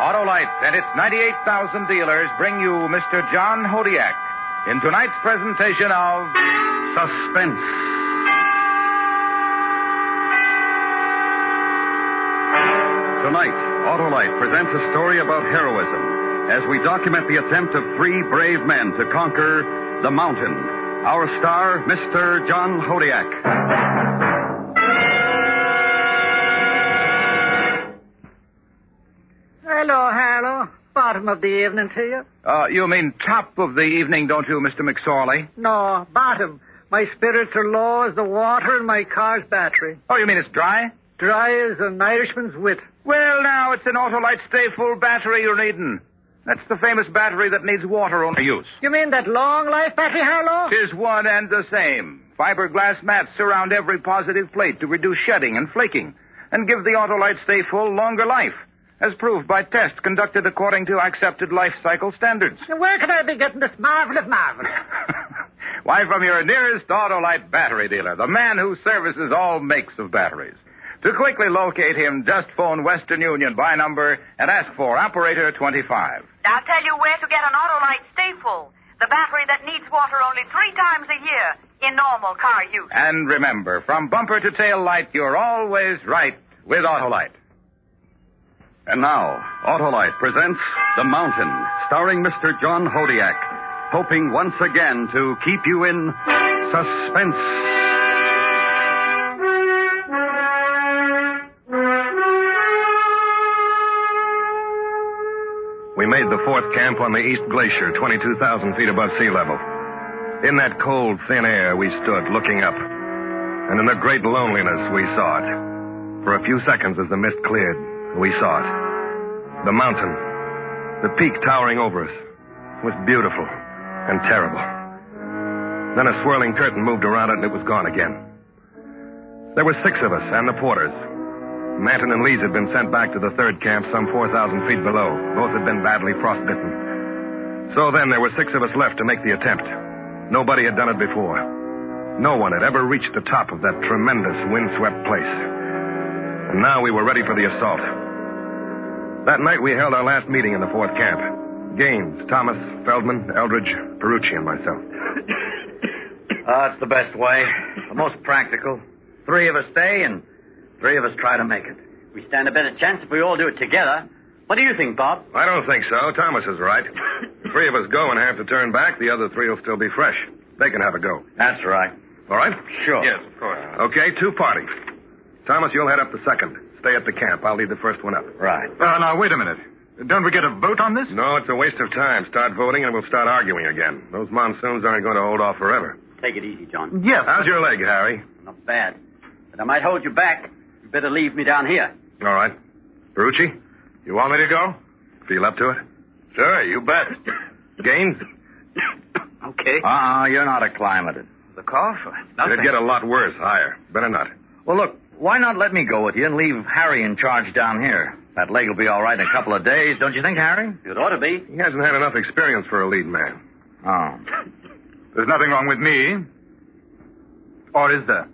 Autolite and its 98,000 dealers bring you Mr. John Hodiak in tonight's presentation of Suspense. Tonight, Autolite presents a story about heroism as we document the attempt of three brave men to conquer the mountain. Our star, Mr. John Hodiak. Hello. Bottom of the evening to you. You mean top of the evening, don't you, Mr. McSorley? No, bottom. My spirits are low as the water in my car's battery. Oh, you mean it's dry? Dry as an Irishman's wit. Well, now, it's an Autolite Stay Full battery you're needing. That's the famous battery that needs water only use. You mean that long life battery, Harlow? 'Tis one and the same. Fiberglass mats surround every positive plate to reduce shedding and flaking and give the Autolite Stay Full longer life, as proved by tests conducted according to accepted life cycle standards. Where can I be getting this marvelous? Why, from your nearest Autolite battery dealer, the man who services all makes of batteries. To quickly locate him, just phone Western Union by number and ask for Operator 25. I'll tell you where to get an Autolite Stay Full, the battery that needs water only 3 times a year in normal car use. And remember, from bumper to tail light, you're always right with Autolite. And now, Autolite presents The Mountain, starring Mr. John Hodiak, hoping once again to keep you in suspense. We made the fourth camp on the East Glacier, 22,000 feet above sea level. In that cold, thin air, we stood looking up. And in the great loneliness, we saw it. For a few seconds as the mist cleared, we saw it. The mountain, the peak towering over us, was beautiful and terrible. Then a swirling curtain moved around it and it was gone again. There were 6 of us and the porters. Manton and Lees had been sent back to the third camp some 4,000 feet below. Both had been badly frostbitten. So then there were 6 of us left to make the attempt. Nobody had done it before. No one had ever reached the top of that tremendous windswept place. And now we were ready for the assault. That night we held our last meeting in the fourth camp. Gaines, Thomas, Feldman, Eldridge, Perucci, and myself. That's the best way. The most practical. 3 of us stay and 3 of us try to make it. We stand a better chance if we all do it together. What do you think, Bob? I don't think so. Thomas is right. 3 of us go and have to turn back. The other 3 will still be fresh. They can have a go. That's right. All right? Sure. Yes, of course. Okay, 2 parties. Thomas, you'll head up the second. Stay at the camp. I'll lead the first one up. Right. Now, wait a minute. Don't we get a vote on this? No, it's a waste of time. Start voting and we'll start arguing again. Those monsoons aren't going to hold off forever. Take it easy, John. Yes. How's your leg, Harry? Not bad. But I might hold you back. You better leave me down here. All right. Perucci, you want me to go? Feel up to it? Sure, you bet. Gaines? Okay. You're not acclimated. The cough? It'd get a lot worse, higher. Better not. Well, look, why not let me go with you and leave Harry in charge down here? That leg will be all right in a couple of days, don't you think, Harry? It ought to be. He hasn't had enough experience for a lead man. Oh. There's nothing wrong with me. Or is there?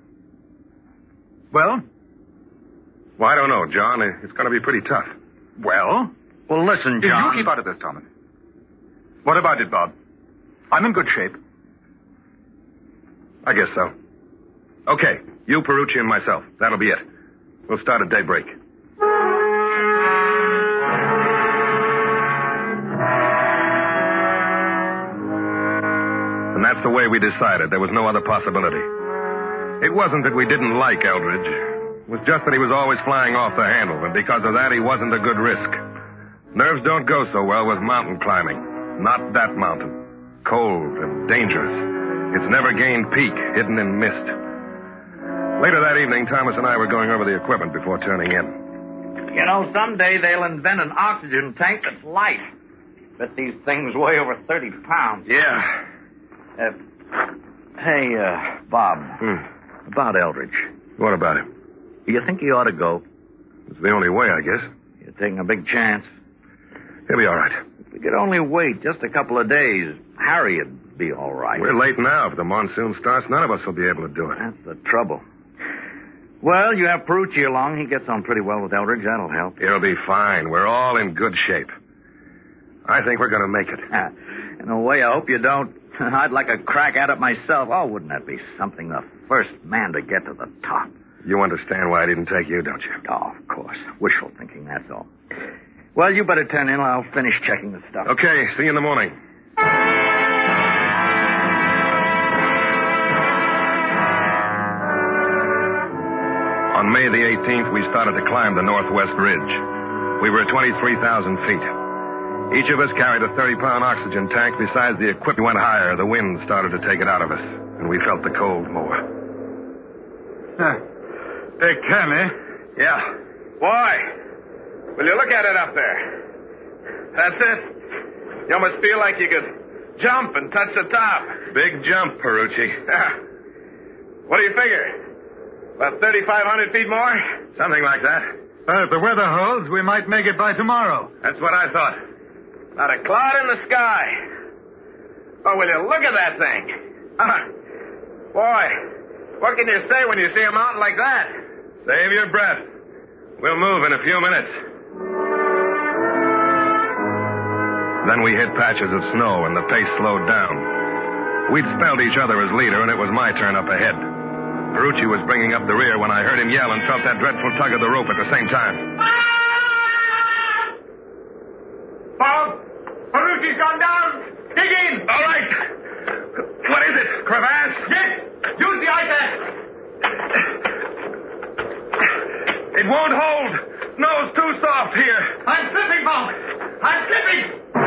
Well? Well, I don't know, John. It's going to be pretty tough. Well? Well, listen, John. You keep out of this, Thomas. What about it, Bob? I'm in good shape. I guess so. Okay, you, Perucci, and myself. That'll be it. We'll start at daybreak. And that's the way we decided. There was no other possibility. It wasn't that we didn't like Eldridge. It was just that he was always flying off the handle, and because of that, he wasn't a good risk. Nerves don't go so well with mountain climbing. Not that mountain. Cold and dangerous. Its never-gained peak, hidden in mist. Later that evening, Thomas and I were going over the equipment before turning in. You know, someday they'll invent an oxygen tank that's light. Bet these things weigh over 30 pounds. Yeah. Hey, Bob. About Eldridge. What about him? Do you think he ought to go? It's the only way, I guess. You're taking a big chance. He'll be all right. If we could only wait just a couple of days, Harry'd be all right. We're late now. If the monsoon starts, none of us will be able to do it. That's the trouble. Well, you have Perucci along. He gets on pretty well with Eldridge. That'll help. He'll be fine. We're all in good shape. I think we're going to make it. In a way, I hope you don't. I'd like a crack at it myself. Oh, wouldn't that be something? The first man to get to the top. You understand why I didn't take you, don't you? Oh, of course. Wishful thinking, that's all. Well, you better turn in. I'll finish checking the stuff. Okay, see you in the morning. On May the 18th, we started to climb the Northwest Ridge. We were at 23,000 feet. Each of us carried a 30-pound oxygen tank. Besides the equipment went higher, the wind started to take it out of us, and we felt the cold more. Hey, Ken, eh? Yeah. Boy, will you look at it up there? That's it. You almost feel like you could jump and touch the top. Big jump, Perucci. Yeah. What do you figure? About 3,500 feet more? Something like that. If the weather holds, we might make it by tomorrow. That's what I thought. Not a cloud in the sky. Oh, will you look at that thing? Boy, what can you say when you see a mountain like that? Save your breath. We'll move in a few minutes. Then we hit patches of snow and the pace slowed down. We'd spelled each other as leader, and it was my turn up ahead. Perucci was bringing up the rear when I heard him yell and felt that dreadful tug of the rope at the same time. Bob, Perucci's gone down. Dig in. All right. What is it? Crevasse? Yes. Use the ice axe. It won't hold. Snow's too soft here. I'm slipping, Bob. I'm slipping.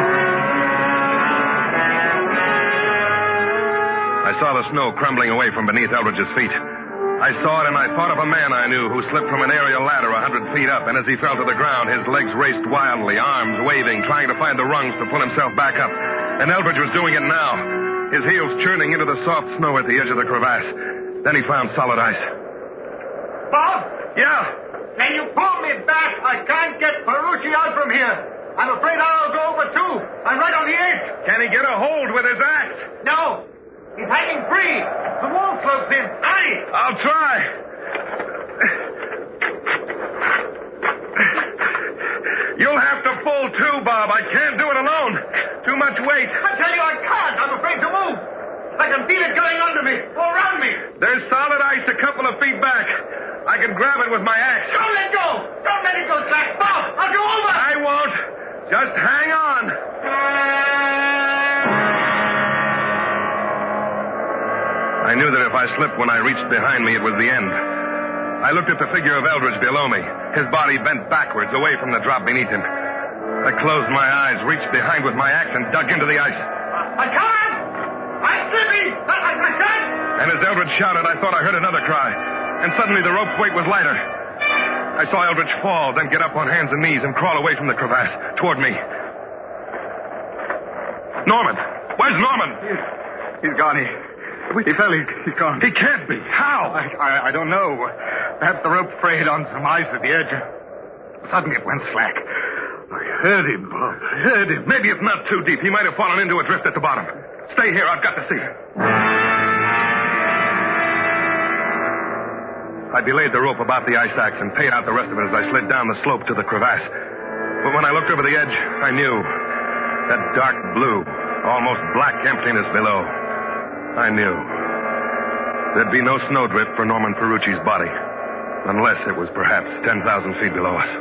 I saw the snow crumbling away from beneath Eldridge's feet. I saw it, and I thought of a man I knew who slipped from an aerial ladder 100 feet up, and as he fell to the ground, his legs raced wildly, arms waving, trying to find the rungs to pull himself back up. And Eldridge was doing it now, his heels churning into the soft snow at the edge of the crevasse. Then he found solid ice. Bob? Yeah? Can you pull me back? I can't get Perucci out from here. I'm afraid I'll go over too. I'm right on the edge. Can he get a hold with his axe? No. He's hanging free. The wall closes in. Hurry! I'll try. You'll have to pull too, Bob. I can't do it alone. Too much weight. I tell you I can't. I'm afraid to move. I can feel it going under me, all around me. There's solid ice a couple of feet back. I can grab it with my axe. Don't let go. Don't let it go, Jack. Bob, I'll go over. I won't. Just hang on. I knew that if I slipped when I reached behind me, it was the end. I looked at the figure of Eldridge below me, his body bent backwards away from the drop beneath him. I closed my eyes, reached behind with my axe, and dug into the ice. I can't! I'm slipping! I can't! And as Eldridge shouted, I thought I heard another cry. And suddenly the rope's weight was lighter. I saw Eldridge fall, then get up on hands and knees and crawl away from the crevasse, toward me. Norman! Where's Norman? He's gone. He fell. He's gone. He can't be. How? I don't know. Perhaps the rope frayed on some ice at the edge. Suddenly it went slack. I heard him, Bob. I heard him. Maybe it's not too deep. He might have fallen into a drift at the bottom. Stay here. I've got to see. I belayed the rope about the ice axe and paid out the rest of it as I slid down the slope to the crevasse. But when I looked over the edge, I knew that dark blue, almost black emptiness below. I knew there'd be no snowdrift for Norman Perucci's body, unless it was perhaps 10,000 feet below us.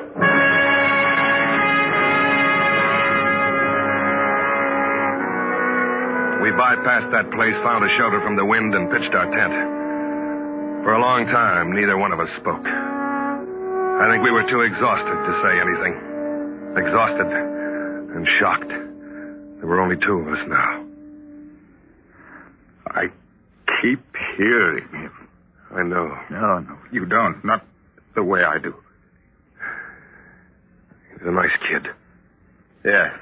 We bypassed that place, found a shelter from the wind, and pitched our tent. For a long time, neither one of us spoke. I think we were too exhausted to say anything. Exhausted and shocked. There were only two of us now. I keep hearing him. I know. No, you don't. Not the way I do. He's a nice kid. Yes.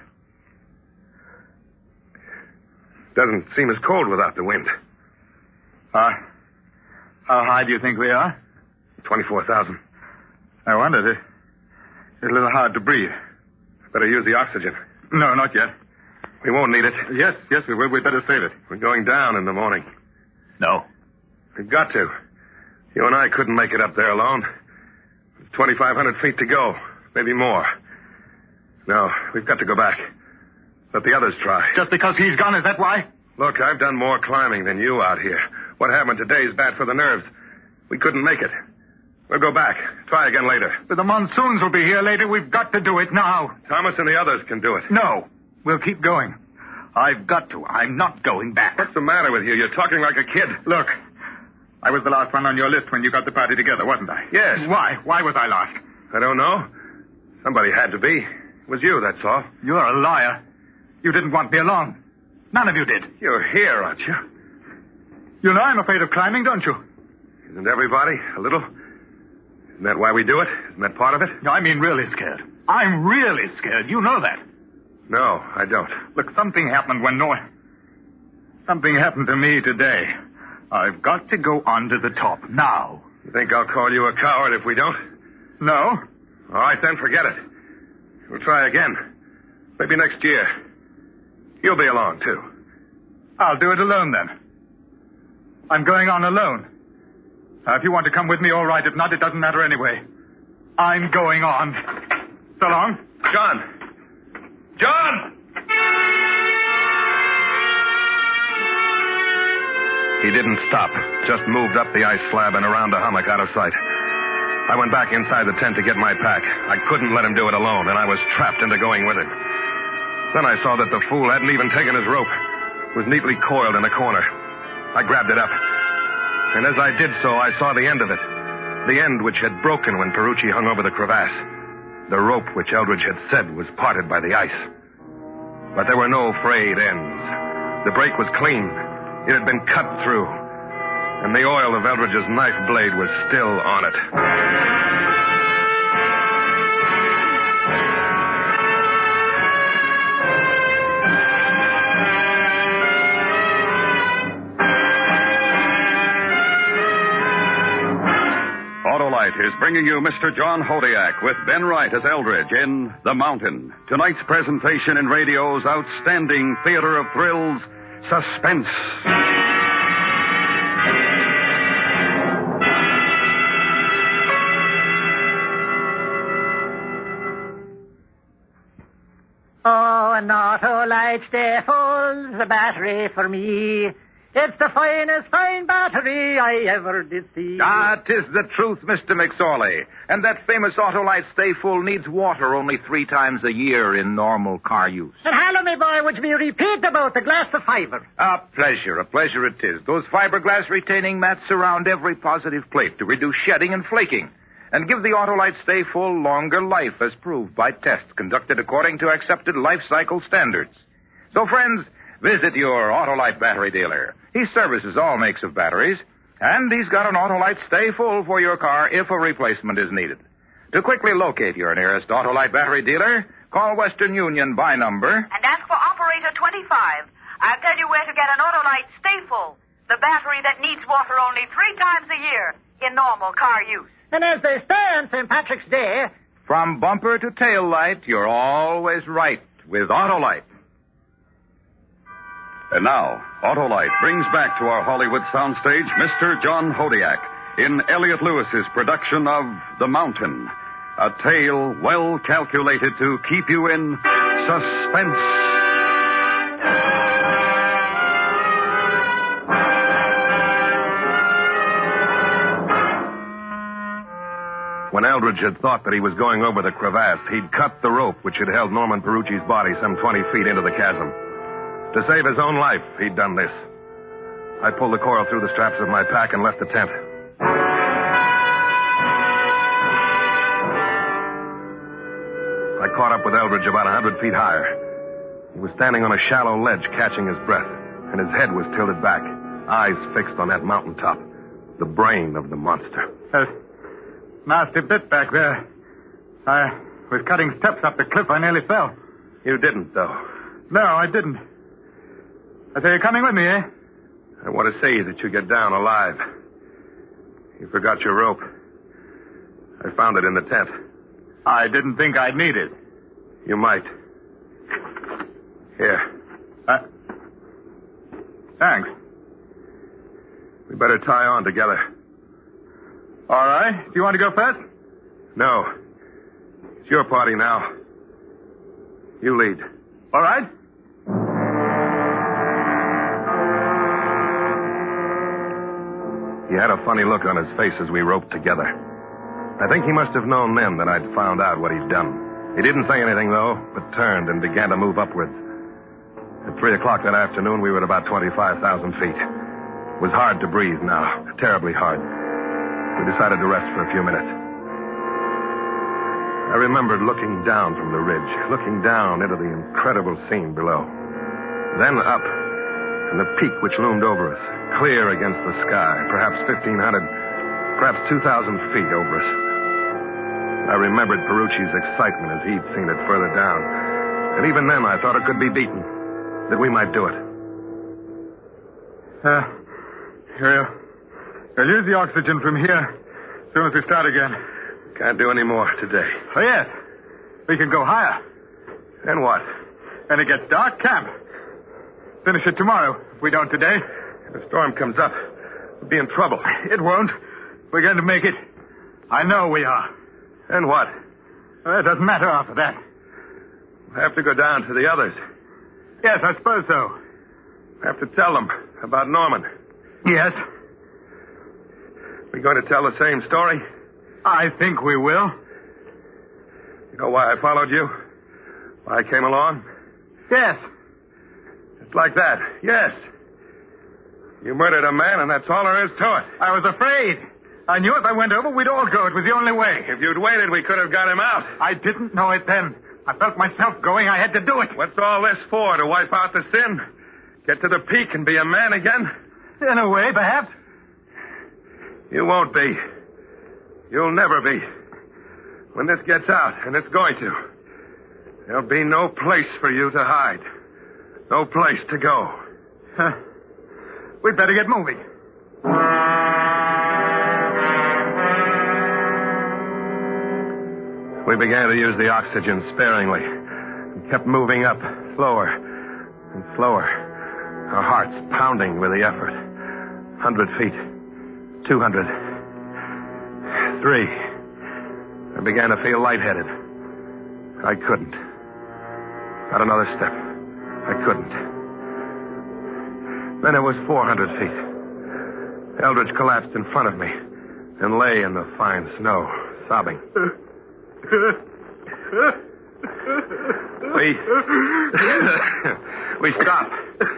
Doesn't seem as cold without the wind. How high do you think we are? 24,000. I wondered. It's a little hard to breathe. Better use the oxygen. No, not yet. We won't need it. Yes, we will. We'd better save it. We're going down in the morning. No. We've got to. You and I couldn't make it up there alone. 2,500 feet to go. Maybe more. No, we've got to go back. Let the others try. Just because he's gone, is that why? Look, I've done more climbing than you out here. What happened today's bad for the nerves. We couldn't make it. We'll go back. Try again later. But the monsoons will be here later. We've got to do it now. Thomas and the others can do it. No. We'll keep going. I've got to. I'm not going back. What's the matter with you? You're talking like a kid. Look, I was the last one on your list when you got the party together, wasn't I? Yes. Why? Why was I last? I don't know. Somebody had to be. It was you, that's all. You're a liar. You didn't want me along. None of you did. You're here, aren't you? You know I'm afraid of climbing, don't you? Isn't everybody a little? Isn't that why we do it? Isn't that part of it? No, I mean really scared. I'm really scared. You know that. No, I don't. Look, something happened Something happened to me today. I've got to go on to the top now. You think I'll call you a coward if we don't? No. All right, then forget it. We'll try again. Maybe next year. You'll be along, too. I'll do it alone, then. I'm going on alone. If you want to come with me, all right. If not, it doesn't matter anyway. I'm going on. So long. John! John! He didn't stop, just moved up the ice slab and around the hummock out of sight. I went back inside the tent to get my pack. I couldn't let him do it alone, and I was trapped into going with him. Then I saw that the fool hadn't even taken his rope. It was neatly coiled in a corner. I grabbed it up. And as I did so, I saw the end of it. The end which had broken when Perucci hung over the crevasse. The rope which Eldridge had said was parted by the ice. But there were no frayed ends. The break was clean. It had been cut through. And the oil of Eldridge's knife blade was still on it. Autolite is bringing you Mr. John Hodiak with Ben Wright as Eldridge in The Mountain. Tonight's presentation in radio's outstanding theater of thrills, Suspense. Oh, an Autolite stay full, the battery for me. It's the finest fine battery I ever did see. Ah, 'tis the truth, Mr. McSorley. And that famous Autolite Stay Full needs water only 3 times a year in normal car use. And hello, me boy, would you repeat about the glass of fiber? A pleasure it is. Those fiberglass retaining mats surround every positive plate to reduce shedding and flaking and give the Autolite Stay Full longer life as proved by tests conducted according to accepted life cycle standards. So, friends, visit your Autolite battery dealer. He services all makes of batteries, and he's got an Autolite Stay Full for your car if a replacement is needed. To quickly locate your nearest Autolite battery dealer, call Western Union by number And ask for operator 25. I'll tell you where to get an Autolite Stay Full, the battery that needs water only 3 times a year in normal car use. And as they say on St. Patrick's Day, From bumper to tail light, you're always right with Autolite. And now, Autolite brings back to our Hollywood soundstage Mr. John Hodiak in Elliot Lewis's production of The Mountain, a tale well calculated to keep you in suspense. When Eldridge had thought that he was going over the crevasse, he'd cut the rope which had held Norman Perucci's body some 20 feet into the chasm. To save his own life, he'd done this. I pulled the coil through the straps of my pack and left the tent. I caught up with Eldridge about 100 feet higher. He was standing on a shallow ledge, catching his breath, and his head was tilted back, eyes fixed on that mountaintop, the brain of the monster. Nasty bit back there. I was cutting steps up the cliff. I nearly fell. You didn't, though. No, I didn't. I say, you're coming with me, eh? I want to see that you get down alive. You forgot your rope. I found it in the tent. I didn't think I'd need it. You might. Here. Thanks. We better tie on together. All right. Do you want to go first? No. It's your party now. You lead. All right. He had a funny look on his face as we roped together. I think he must have known then that I'd found out what he'd done. He didn't say anything, though, but turned and began to move upwards. At 3 o'clock that afternoon, we were at about 25,000 feet. It was hard to breathe now, terribly hard. We decided to rest for a few minutes. I remembered looking down from the ridge, looking down into the incredible scene below. Then up, and the peak which loomed over us, clear against the sky, perhaps 1,500, perhaps 2,000 feet over us. I remembered Perucci's excitement as he'd seen it further down. And even then I thought it could be beaten, that we might do it. We'll use the oxygen from here as soon as we start again. Can't do any more today. Oh, yes. We can go higher. And what? When it gets dark, camp. Finish it tomorrow. If we don't today. If the storm comes up, we'll be in trouble. It won't. We're going to make it. I know we are. And what? It doesn't matter after that. We'll have to go down to the others. Yes, I suppose so. We'll have to tell them about Norman. Yes. We going to tell the same story? I think we will. You know why I followed you? Why I came along? Yes. Just like that. Yes. You murdered a man, and that's all there is to it. I was afraid. I knew if I went over, we'd all go. It was the only way. If you'd waited, we could have got him out. I didn't know it then. I felt myself going. I had to do it. What's all this for? To wipe out the sin? Get to the peak and be a man again? In a way, perhaps. You won't be. You'll never be. When this gets out, and it's going to, there'll be no place for you to hide. No place to go. We'd better get moving. We began to use the oxygen sparingly and kept moving up, slower and slower, our hearts pounding with the effort. 100 feet, 200, 3. I began to feel lightheaded. I couldn't. Not another step. I couldn't. Then it was 400 feet. Eldridge collapsed in front of me and lay in the fine snow, sobbing. We stop.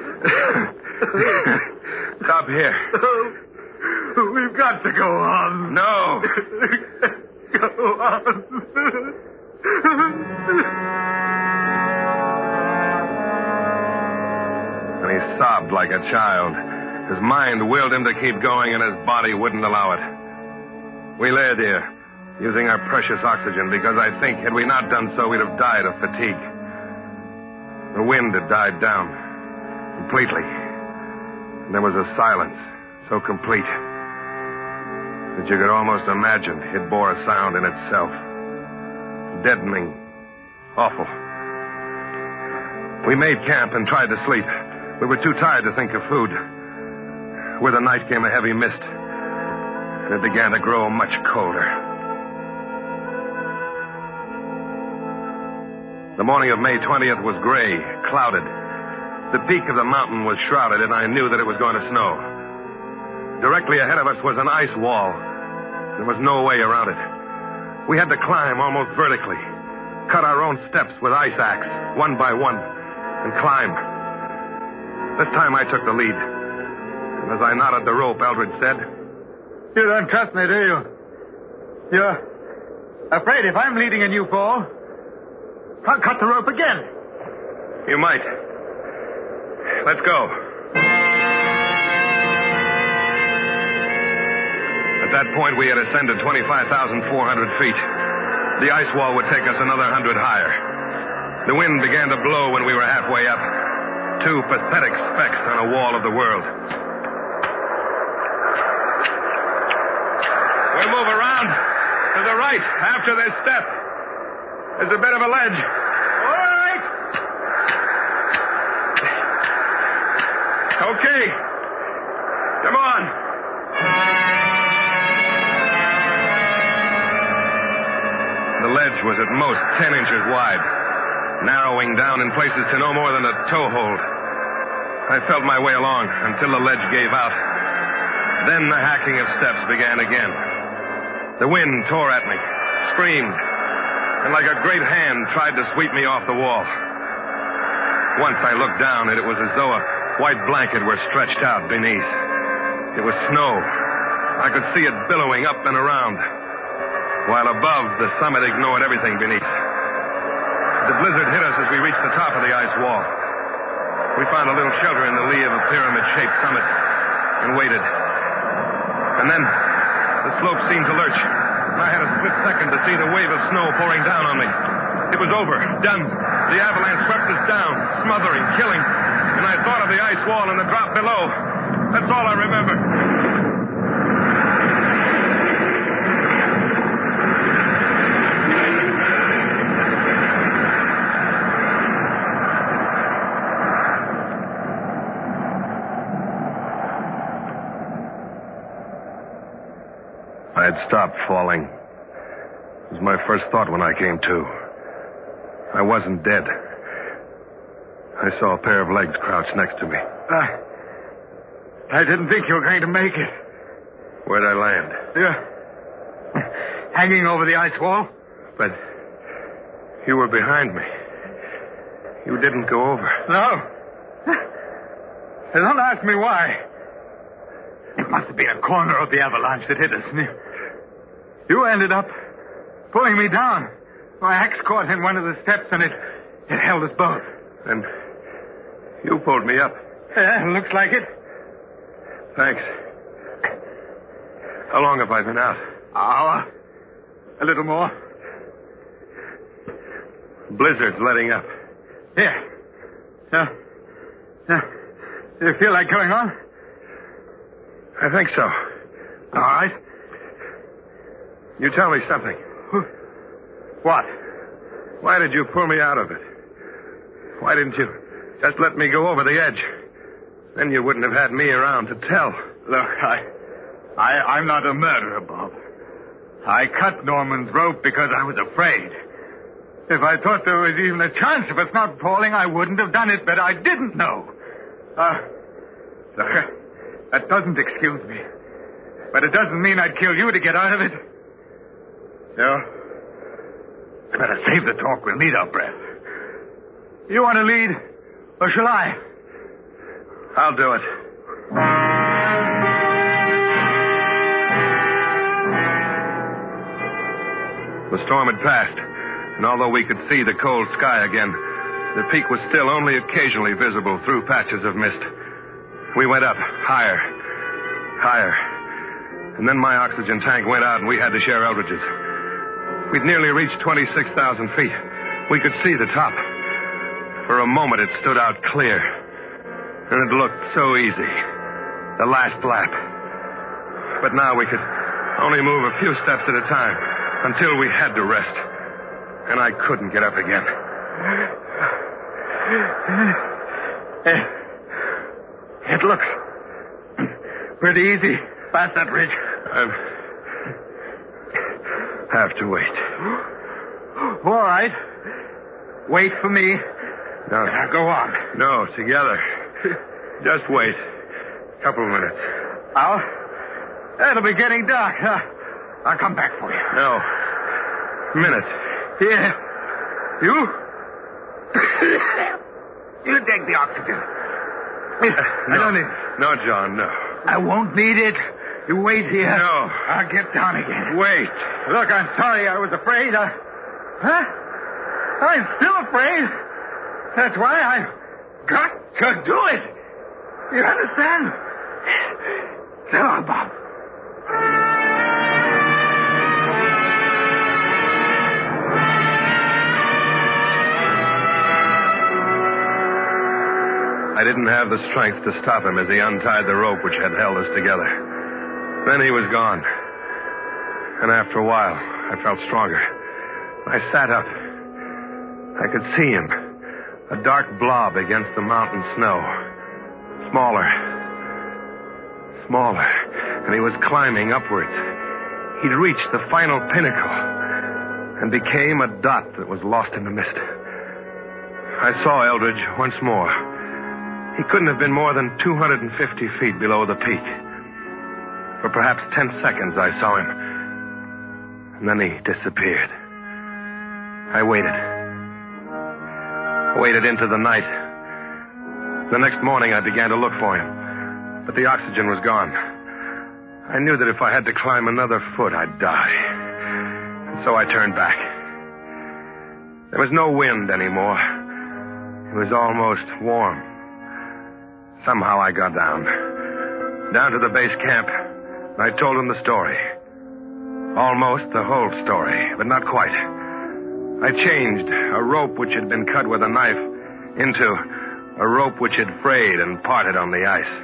Stop here. We've got to go on. No. Go on. And he sobbed like a child. His mind willed him to keep going, and his body wouldn't allow it. We lay there, using our precious oxygen, because I think had we not done so, we'd have died of fatigue. The wind had died down completely. And there was a silence so complete that you could almost imagine it bore a sound in itself. Deadening. Awful. We made camp and tried to sleep. We were too tired to think of food. With the night came a heavy mist, and it began to grow much colder. The morning of May 20th was gray, clouded. The peak of the mountain was shrouded, and I knew that it was going to snow. Directly ahead of us was an ice wall. There was no way around it. We had to climb almost vertically, cut our own steps with ice axe, one by one, and climb. This time I took the lead. And as I knotted the rope, Eldridge said, You don't trust me, do you? You're afraid if I'm leading and you fall, I'll cut the rope again. You might. Let's go. At that point, we had ascended 25,400 feet. The ice wall would take us another 100 higher. The wind began to blow when we were halfway up. 2 pathetic specks on a wall of the world. We'll move around to the right after this step. There's a bit of a ledge. All right. Okay. Come on. The ledge was at most 10 inches wide, narrowing down in places to no more than a toehold. I felt my way along until the ledge gave out. Then the hacking of steps began again. The wind tore at me, screamed, and like a great hand tried to sweep me off the wall. Once I looked down, and it was as though a white blanket were stretched out beneath. It was snow. I could see it billowing up and around, while above, the summit ignored everything beneath. The blizzard hit us as we reached the top of the ice wall. We found a little shelter in the lee of a pyramid-shaped summit and waited. And then the slope seemed to lurch. I had a split second to see the wave of snow pouring down on me. It was over. Done. The avalanche swept us down, smothering, killing. And I thought of the ice wall and the drop below. That's all I remember. I had stopped falling. It was my first thought when I came to. I wasn't dead. I saw a pair of legs crouched next to me. I didn't think you were going to make it. Where'd I land? Yeah. Hanging over the ice wall. But you were behind me. You didn't go over. No. Don't ask me why. It must have been a corner of the avalanche that hit us. You ended up pulling me down. My axe caught in one of the steps, and it held us both. And you pulled me up. Yeah, looks like it. Thanks. How long have I been out? Hour. A little more. Blizzard's letting up. Yeah. Do you feel like going on? I think so. All right. You tell me something. What? Why did you pull me out of it? Why didn't you just let me go over the edge? Then you wouldn't have had me around to tell. Look, I'm not a murderer, Bob. I cut Norman's rope because I was afraid. If I thought there was even a chance of us not falling, I wouldn't have done it, but I didn't know. Look, that doesn't excuse me. But it doesn't mean I'd kill you to get out of it. No. Better save the talk. We'll need our breath. You want to lead, or shall I? I'll do it. The storm had passed, and although we could see the cold sky again, the peak was still only occasionally visible through patches of mist. We went up, higher, and then my oxygen tank went out and we had to share Eldridge's. We'd nearly reached 26,000 feet. We could see the top. For a moment it stood out clear, and it looked so easy. The last lap. But now we could only move a few steps at a time until we had to rest. And I couldn't get up again. It looks pretty easy past that ridge. I have to wait. All right. Wait for me. No. Now go on. No, together. Just wait. Couple of minutes. It'll be getting dark. I'll come back for you. No. Minute. Here. You? You take the oxygen. I don't need it. No, John, no. I won't need it. You wait here. No. I'll get down again. Wait. Look, I'm sorry I was afraid. I'm still afraid. That's why I've got to do it. You understand? So long, Bob. I didn't have the strength to stop him as he untied the rope which had held us together. Then he was gone. And after a while, I felt stronger. I sat up. I could see him. A dark blob against the mountain snow. Smaller. And he was climbing upwards. He'd reached the final pinnacle. and became a dot that was lost in the mist. I saw Eldridge once more. He couldn't have been more than 250 feet below the peak. For perhaps 10 seconds I saw him. And then he disappeared. I waited. Waited into the night. The next morning I began to look for him. But the oxygen was gone. I knew that if I had to climb another foot, I'd die. And so I turned back. There was no wind anymore. It was almost warm. Somehow I got down to the base camp. I told him the story. Almost the whole story, but not quite. I changed a rope which had been cut with a knife into a rope which had frayed and parted on the ice.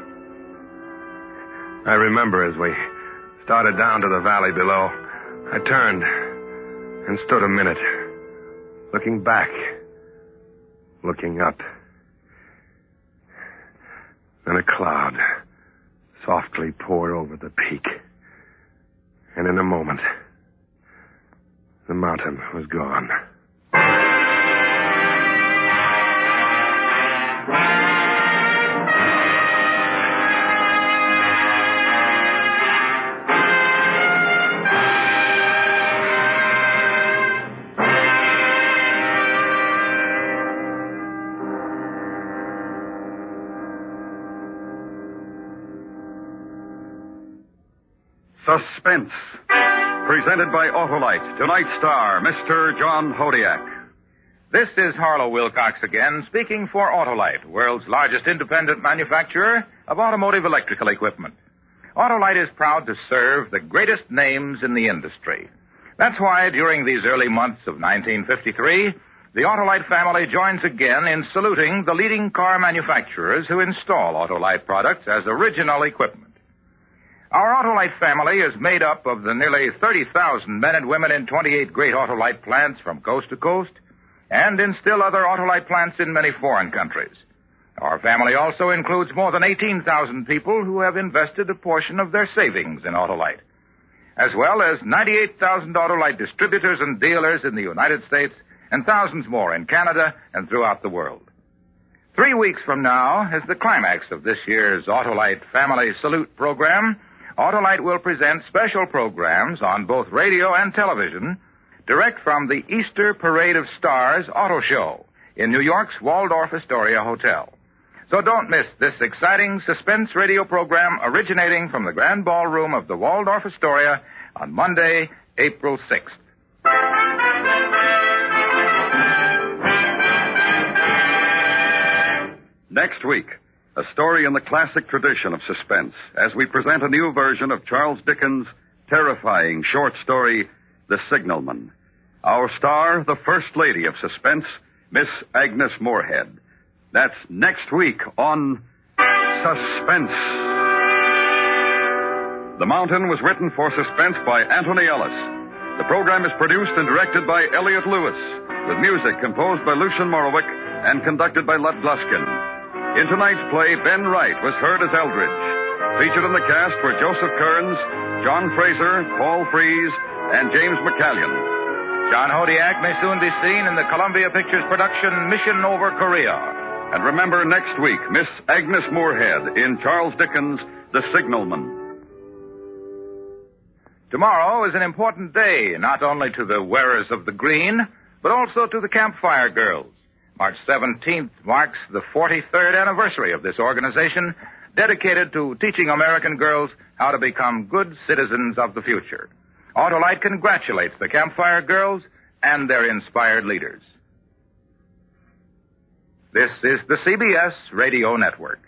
I remember as we started down to the valley below, I turned and stood a minute, looking back, looking up. Then a cloud softly poured over the peak. And in a moment, the mountain was gone. Suspense. Presented by Autolite. Tonight's star, Mr. John Hodiak. This is Harlow Wilcox again, speaking for Autolite, world's largest independent manufacturer of automotive electrical equipment. Autolite is proud to serve the greatest names in the industry. That's why during these early months of 1953, the Autolite family joins again in saluting the leading car manufacturers who install Autolite products as original equipment. Our Autolite family is made up of the nearly 30,000 men and women in 28 great Autolite plants from coast to coast, and in still other Autolite plants in many foreign countries. Our family also includes more than 18,000 people who have invested a portion of their savings in Autolite, as well as 98,000 Autolite distributors and dealers in the United States and thousands more in Canada and throughout the world. 3 weeks from now is the climax of this year's Autolite Family Salute program. Autolite will present special programs on both radio and television direct from the Easter Parade of Stars Auto Show in New York's Waldorf Astoria Hotel. So don't miss this exciting suspense radio program originating from the Grand Ballroom of the Waldorf Astoria on Monday, April 6th. Next week, a story in the classic tradition of suspense as we present a new version of Charles Dickens' terrifying short story, The Signalman. Our star, the First Lady of Suspense, Miss Agnes Moorehead. That's next week on Suspense. The Mountain was written for Suspense by Anthony Ellis. The program is produced and directed by Elliot Lewis, with music composed by Lucian Morowick and conducted by Lud Gluskin. In tonight's play, Ben Wright was heard as Eldridge. Featured in the cast were Joseph Kearns, John Fraser, Paul Frees, and James McCallion. John Hodiak may soon be seen in the Columbia Pictures production Mission Over Korea. And remember next week, Miss Agnes Moorehead in Charles Dickens' The Signalman. Tomorrow is an important day, not only to the wearers of the green, but also to the Campfire Girls. March 17th marks the 43rd anniversary of this organization dedicated to teaching American girls how to become good citizens of the future. Autolite congratulates the Campfire Girls and their inspired leaders. This is the CBS Radio Network.